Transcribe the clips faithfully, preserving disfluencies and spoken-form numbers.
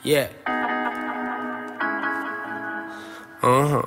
Yeah. Uh-huh.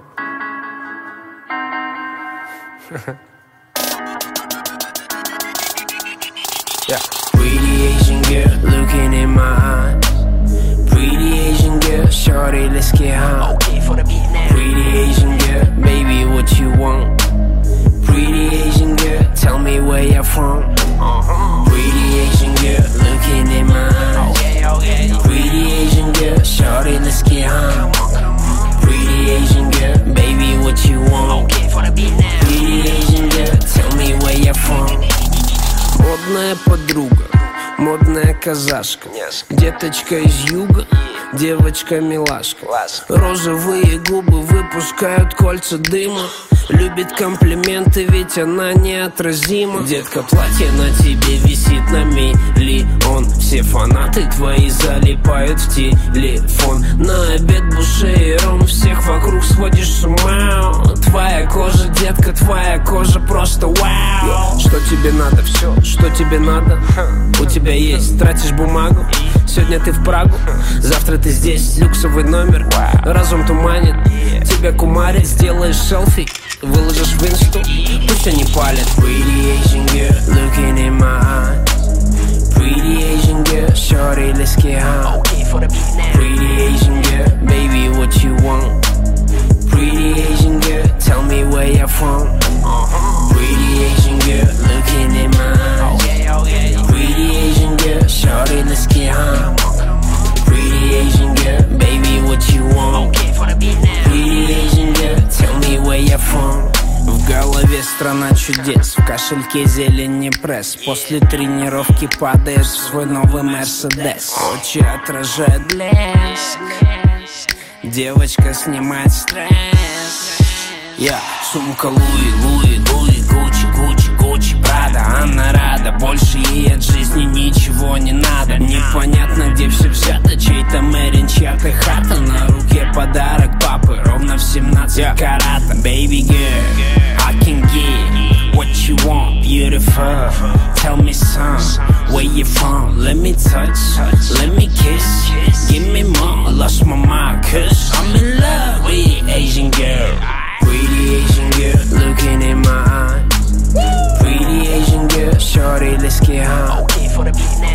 Yeah. Pretty Asian girl looking in my eyes. Pretty Asian girl, shorty, let's get high. Okay for the beat now. Pretty Asian girl, baby, what you want? Pretty Asian girl, tell me where you're from. Uh-huh. Pretty Asian girl looking in my eyes. Okay, okay. Pretty Asian girl, shorty, let's get high. Pretty Asian girl, baby, what you want? Okay for the beat now. Pretty Asian girl, tell me where you're from. Модная подруга, модная казашка, деточка из юга, девочка-милашка. Розовые губы выпускают кольца дыма. Любит комплименты, ведь она неотразима. Детка, платье на тебе висит на миллион. Все фанаты твои залипают в телефон. На обед буше и ром, всех вокруг сводишь с ума. Твоя кожа, детка, твоя кожа просто вау. Что тебе надо, все, что тебе надо, у тебя есть, тратишь бумагу. Сегодня ты в Прагу, завтра ты здесь, люксовый номер. Разум туманит, тебя кумарит. Сделаешь селфи, выложишь в инсту, пусть они палят. Pretty Asian girl, looking in my eyes. Pretty Asian girl, shorty, let's get high. Okay for the beat now. Pretty Asian girl, baby, what you want? Pretty Asian girl, tell me where you're from. Uh-huh. Pretty Asian girl, looking in my eyes. Okay, okay. Pretty Asian girl, shorty, let's get high. Pretty Asian girl, baby, what you want? Okay for the beat now. Pretty Asian girl, tell me where you're from. В голове страна чудес, в кошельке зелень не пресс. После тренировки падаешь в свой новый Мерседес. Очи отражают блеск, девочка снимает стресс. Я сумка Луи, Луи, Луи, Гуччи, Гуччи, Гуччи, Прада. Она рада, больше ей от жизни ничего не надо. Непонятно, где все взято, чей-то Мэрин, чья-то хата. На руке подарок папы, ровно в семнадцать карата. Baby girl, I can get what you want, beautiful. Tell me some, where you from? Let me touch, let me kiss. Give me more, lost my mind, cause I'm in love with Asian girl. Pretty Asian girl, looking in my eyes. Pretty Asian girl, shorty, let's get high. Okay for the beat now.